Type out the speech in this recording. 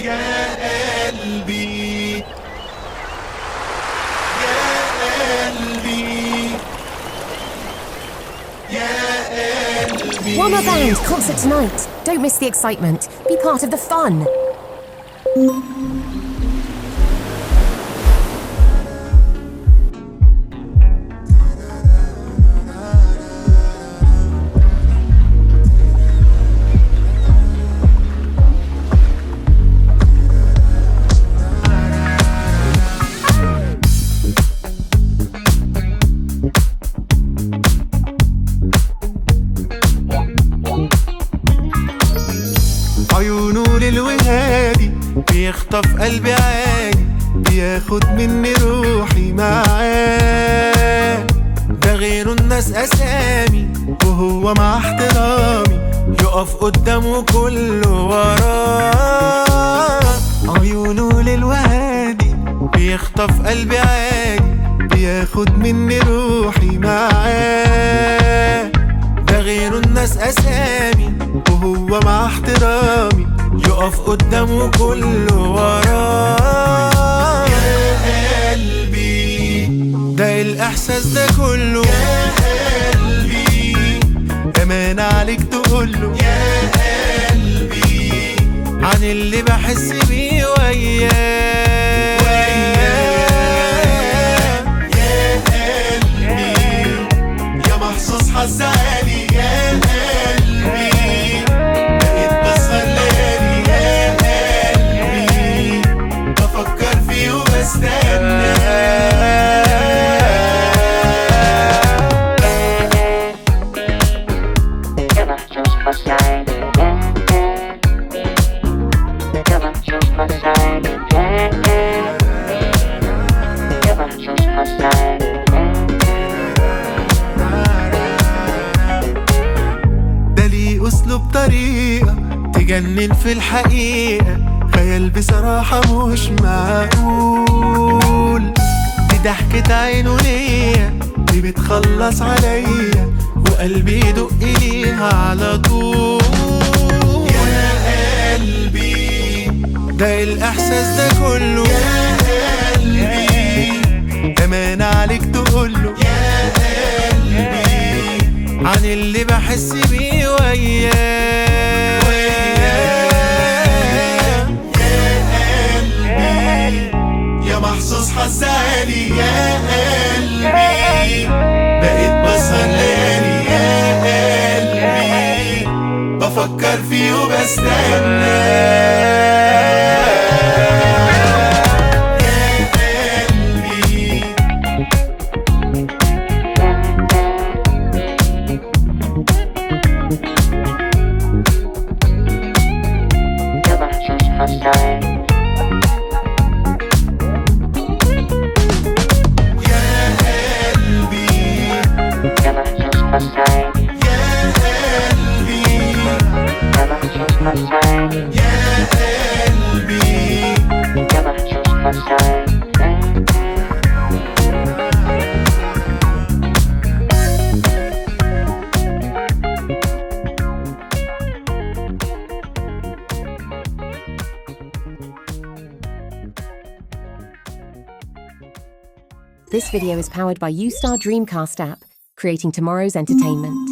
يا قلبي يا قلبي يا قلبي. Warmer Band concert tonight. Don't miss the excitement. Be part of the fun. عيونه للوهادي بيخطف قلبي عادي، بياخد مني روحي معاه. ده غيره الناس أسامي وهو مع احترامي يقف قدامه كله وراه. عيونه للوهادي بيخطف قلبي عادي، بياخد مني روحي معاه. ده غيره الناس أسامي وهو مع احترامي يقف قدامه كله وراه. يا قلبي ده الإحساس ده كله، يا قلبي أمان عليك تقوله، يا قلبي عن اللي بحس بيه وياه. يا قلبي يا محظوظ حظ عالي، يا قلبي بقيت بسهر ليالي، يا قلبي بفكر فيه وبستنى. ده ليه أسلوب طريقة تجنن في الحقيقة، خيال بصراحة مش معقول. دي ضحكة عينه ليا دي بتخلص عليا، وقلبي يدق ليها على طول. يا قلبي ده الإحساس ده كله، يا قلبي أمان عليك تقوله، يا قلبي عن اللي بحس بيه وياه. يا قلبي يا محظوظ حظ عالي، يا قلبي بقيت بسهر ليالي، يا قلبي بفكر فيه وبستنى. This video is powered by Ustar Dreamcast app, creating tomorrow's entertainment.